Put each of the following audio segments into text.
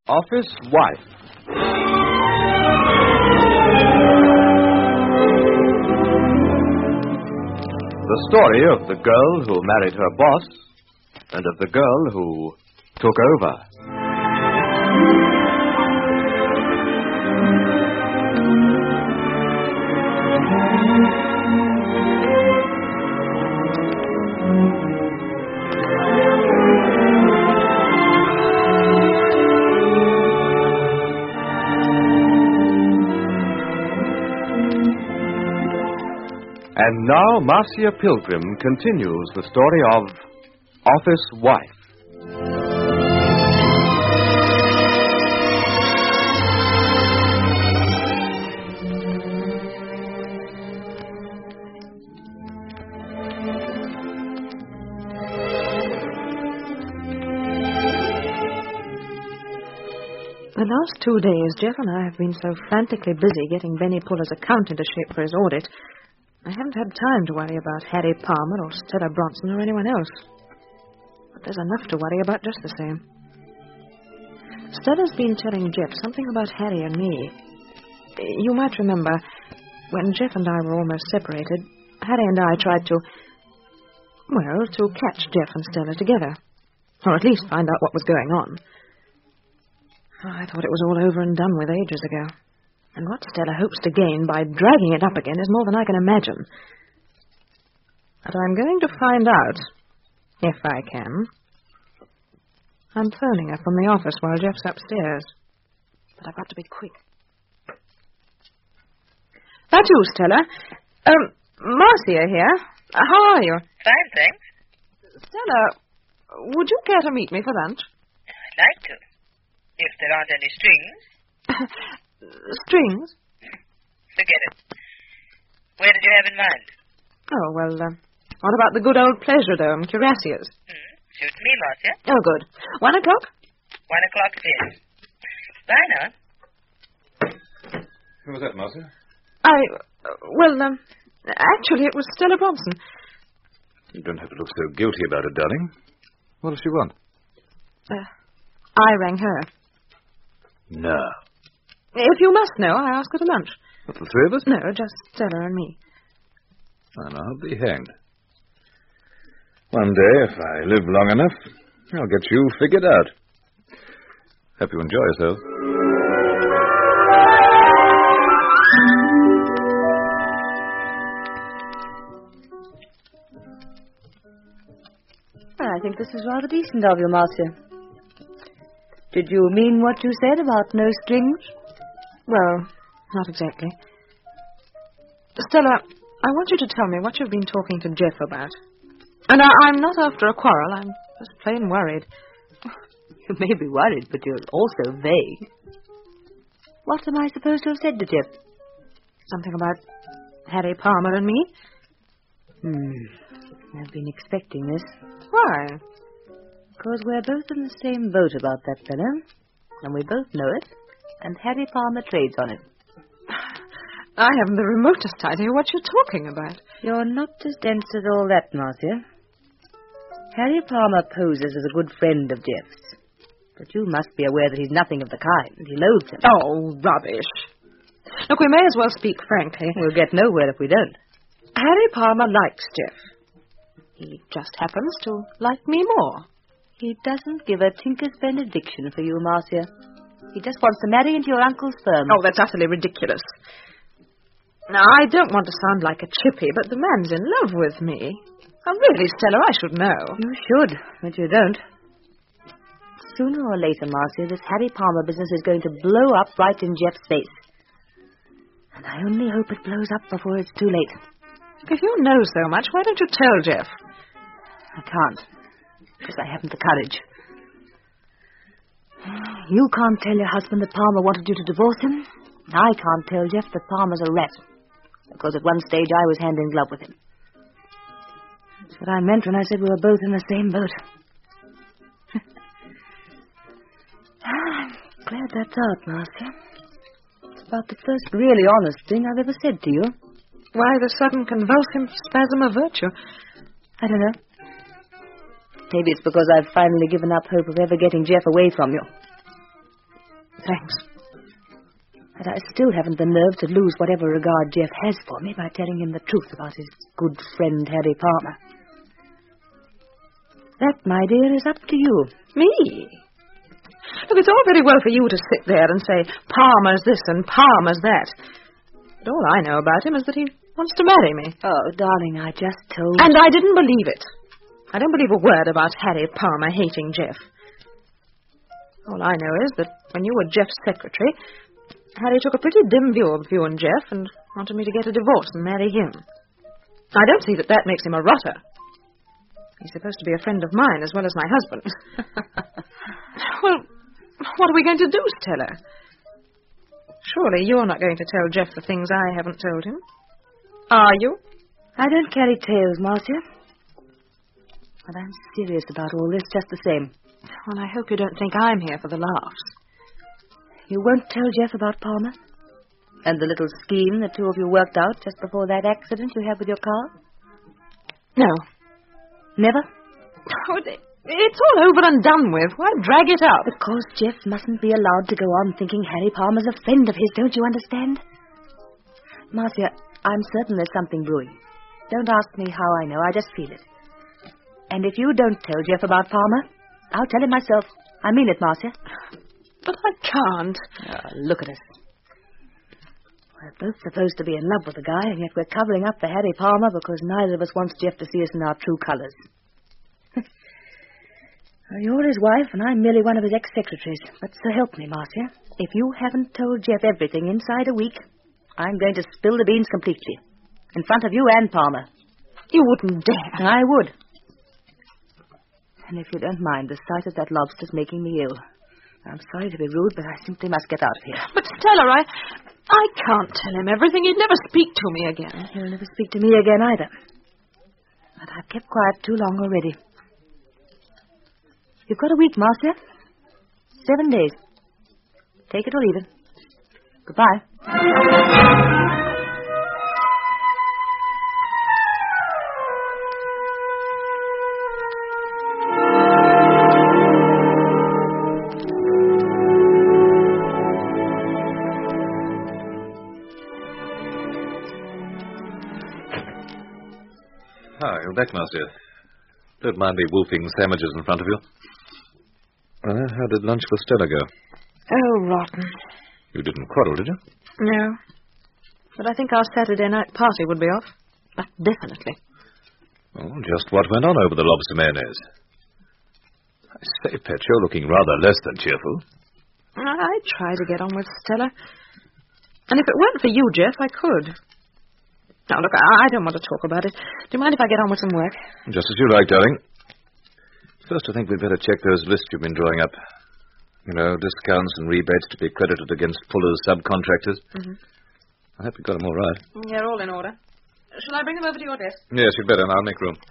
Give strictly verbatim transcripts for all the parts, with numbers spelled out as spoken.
Office Wife. The story of the girl who married her boss and of the girl who took over. And now Marcia Pilgrim continues the story of Office Wife. The last two days, Jeff and I have been so frantically busy getting Benny Puller's account into shape for his audit, I haven't had time to worry about Harry Palmer or Stella Bronson or anyone else. But there's enough to worry about just the same. Stella's been telling Jeff something about Harry and me. You might remember, when Jeff and I were almost separated, Harry and I tried to, well, to catch Jeff and Stella together. Or at least find out what was going on. Oh, I thought it was all over and done with ages ago. And what Stella hopes to gain by dragging it up again is more than I can imagine. But I'm going to find out, if I can. I'm phoning her from the office while Jeff's upstairs. But I've got to be quick. That's you, Stella. Um, Marcia here. Uh, how are you? Fine, thanks. Stella, would you care to meet me for lunch? I'd like to. If there aren't any strings. Strings? Forget it. Where did you have in mind? Oh, well, uh, what about the good old Pleasure Dome, Curassia's? Hmm. Suits me, Marcia. Oh, good. One o'clock? One o'clock it is. Bye now. Who was that, Marcia? I, uh, well, um, actually, it was Stella Bronson. You don't have to look so guilty about it, darling. What does she want? Uh, I rang her. No. If you must know, I asked her to lunch. What, the three of us? No, just Stella and me. And I'll be hanged. One day, if I live long enough, I'll get you figured out. Hope you enjoy yourself. I think this is rather decent of you, Marcia. Did you mean what you said about no strings? Well, not exactly. Stella, I want you to tell me what you've been talking to Jeff about. And I, I'm not after a quarrel. I'm just plain worried. You may be worried, but you're also vague. What am I supposed to have said to Jeff? Something about Harry Palmer and me? Hmm. I've been expecting this. Why? Because we're both in the same boat about that fellow. And we both know it. And Harry Palmer trades on it. I haven't the remotest idea what you're talking about. You're not as dense as all that, Marcia. Harry Palmer poses as a good friend of Jeff's. But you must be aware that he's nothing of the kind. He loathes him. Oh, rubbish. Look, we may as well speak frankly. We'll get nowhere if we don't. Harry Palmer likes Jeff. He just happens to like me more. He doesn't give a tinker's benediction for you, Marcia. He just wants to marry into your uncle's firm. Oh, that's utterly ridiculous. Now, I don't want to sound like a chippy, but the man's in love with me. Oh, really, Stella, I should know. You should, but you don't. Sooner or later, Marcia, this Harry Palmer business is going to blow up right in Jeff's face. And I only hope it blows up before it's too late. If you know so much, why don't you tell Jeff? I can't, because I haven't the courage. You can't tell your husband that Palmer wanted you to divorce him. I can't tell Jeff that Palmer's a rat, because at one stage I was hand in glove with him. That's what I meant when I said we were both in the same boat. I'm glad that's out, Marcia. It's about the first really honest thing I've ever said to you. Why the sudden convulsive spasm of virtue? I don't know. Maybe it's because I've finally given up hope of ever getting Jeff away from you. thanks. But I still haven't the nerve to lose whatever regard Jeff has for me by telling him the truth about his good friend, Harry Palmer. That, my dear, is up to you. Me? Look, it's all very well for you to sit there and say, Palmer's this and Palmer's that. But all I know about him is that he wants to marry me. Oh, darling, I just told... And I didn't believe it. I don't believe a word about Harry Palmer hating Jeff. All I know is that when you were Jeff's secretary, Harry took a pretty dim view of you and Jeff and wanted me to get a divorce and marry him. I don't see that that makes him a rotter. He's supposed to be a friend of mine as well as my husband. Well, what are we going to do, Stella? Surely you're not going to tell Jeff the things I haven't told him. Are you? I don't carry tales, Marcia. But I'm serious about all this just the same. Well, I hope you don't think I'm here for the laughs. You won't tell Jeff about Palmer? And the little scheme the two of you worked out just before that accident you had with your car? No. Never? Oh, it's all over and done with. Why drag it up? Because Jeff mustn't be allowed to go on thinking Harry Palmer's a friend of his, don't you understand? Marcia, I'm certain there's something brewing. Don't ask me how I know, I just feel it. And if you don't tell Jeff about Palmer, I'll tell him myself. I mean it, Marcia. But I can't. Oh, look at us. We're both supposed to be in love with the guy, and yet we're covering up for Harry Palmer because neither of us wants Jeff to see us in our true colours. Well, you're his wife, and I'm merely one of his ex-secretaries. But so help me, Marcia. If you haven't told Jeff everything inside a week, I'm going to spill the beans completely. In front of you and Palmer. You wouldn't dare. I would. And if you don't mind, the sight of that lobster's making me ill. I'm sorry to be rude, but I simply must get out of here. But Stella, I... I can't tell him everything. He'd never speak to me again. He'll never speak to me again either. But I've kept quiet too long already. You've got a week, Marcia. Seven days. Take it or leave it. Goodbye. Ah, you're back, Marcia. Don't mind me wolfing sandwiches in front of you. Well, how did lunch with Stella go? Oh, rotten. You didn't quarrel, did you? No. But I think our Saturday night party would be off. But definitely. Well, just what went on over the lobster mayonnaise? I say, Pet, you're looking rather less than cheerful. I try to get on with Stella. And if it weren't for you, Jeff, I could. Now, look, I don't want to talk about it. Do you mind if I get on with some work? Just as you like, darling. First, I think we'd better check those lists you've been drawing up. You know, discounts and rebates to be credited against Fuller's subcontractors. Mm-hmm. I hope you've got them all right. They're all in order. Shall I bring them over to your desk? Yes, you'd better, and I'll make room.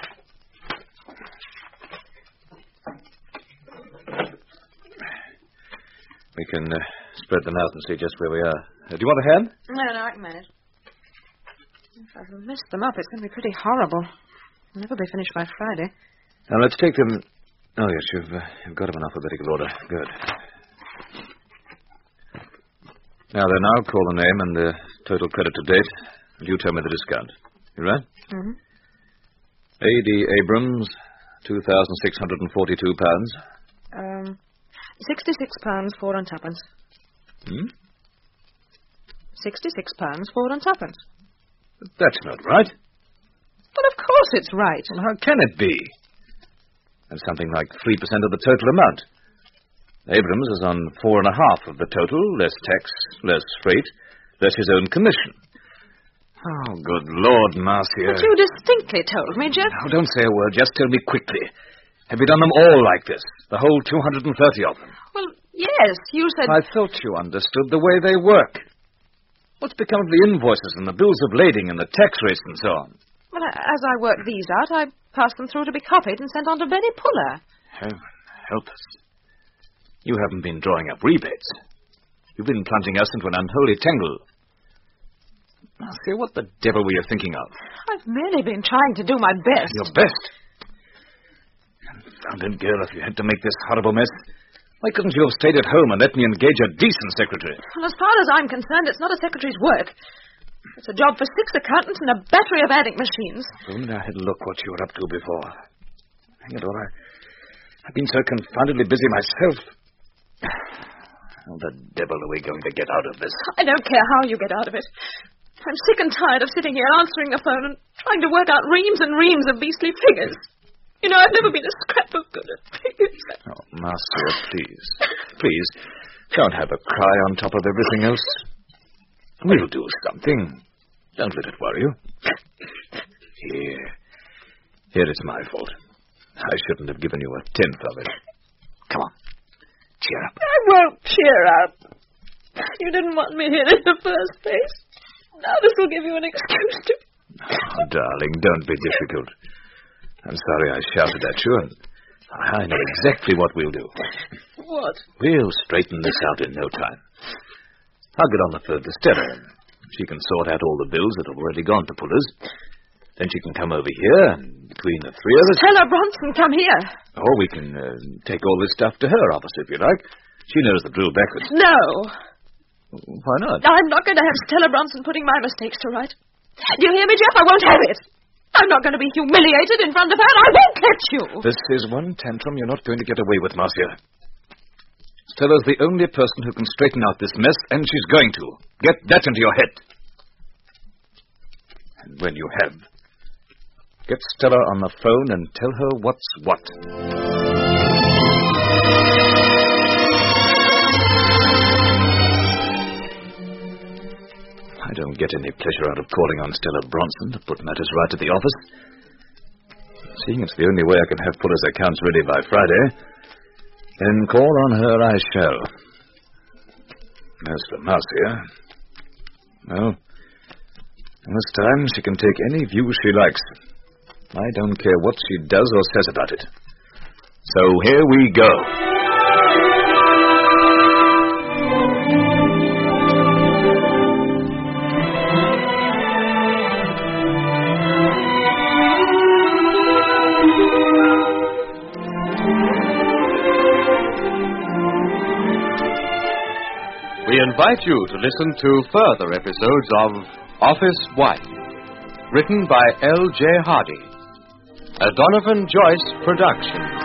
We can uh, spread them out and see just where we are. Uh, do you want a hand? No, no, I can manage. If I've messed them up, it's going to be pretty horrible. They'll never be finished by Friday. Now, let's take them... Oh, yes, you've, uh, you've got them in alphabetical order. Good. Now, then, I'll call the name and the total credit to date. And you tell me the discount. You right? Mm-hmm. A D Abrams, two thousand six hundred forty-two pounds. Um, sixty-six pounds, four and twopence. Hmm? Sixty-six pounds, four and twopence. That's not right. Well, of course it's right. Well, how can it be? That's something like three percent of the total amount. Abrams is on four and a half of the total, less tax, less freight, less his own commission. Oh, good Lord, Marcia. But you distinctly told me, Jeff. Now, don't say a word. Just tell me quickly. Have you done them all like this? The whole two hundred thirty of them? Well, yes, you said... I thought you understood the way they work. What's become of the invoices and the bills of lading and the tax rates and so on? Well, as I work these out, I pass them through to be copied and sent on to Benny Puller. Heaven help us. You haven't been drawing up rebates. You've been plunging us into an unholy tangle. Marcia, what the devil were you thinking of? I've merely been trying to do my best. Your best? Confounded girl, if you had to make this horrible mess, Why couldn't you have stayed at home and let me engage a decent secretary? Well, as far as I'm concerned, it's not a secretary's work. It's a job for six accountants and a battery of adding machines. If only I had looked what you were up to before. Hang it all, I, I've been so confoundedly busy myself. How the devil are we going to get out of this? I don't care how you get out of it. I'm sick and tired of sitting here answering the phone and trying to work out reams and reams of beastly figures. You know, I've never been a scrap of good at figures. Oh, Marcia, please. Please, don't have a cry on top of everything else. We'll do something. Don't let it worry you. Here. Here, it's my fault. I shouldn't have given you a tenth of it. Come on. Cheer up. I won't cheer up. You didn't want me here in the first place. Now this will give you an excuse to... Oh, darling, don't be difficult. I'm sorry I shouted at you, and I know exactly what we'll do. What? We'll straighten this out in no time. I'll get on the phone to Stella. She can sort out all the bills that have already gone to Pullers. Then she can come over here, and between the three of us... Stella Bronson, come here. Or we can uh, take all this stuff to her office, if you like. She knows the drill backwards. No. Why not? I'm not going to have Stella Bronson putting my mistakes to right. Do you hear me, Jeff? I won't have it. I'm not going to be humiliated in front of her, and I won't let you. This is one tantrum you're not going to get away with, Marcia. Stella's the only person who can straighten out this mess, and she's going to. Get that into your head. And when you have, get Stella on the phone and tell her what's what. I don't get any pleasure out of calling on Stella Bronson to put matters right at the office. Seeing it's the only way I can have Fuller's accounts ready by Friday, then call on her I shall. As for Marcia, well, this time she can take any view she likes. I don't care what she does or says about it. So here we go. We invite you to listen to further episodes of Office Wife, written by L J Hardy, a Donovan Joyce production.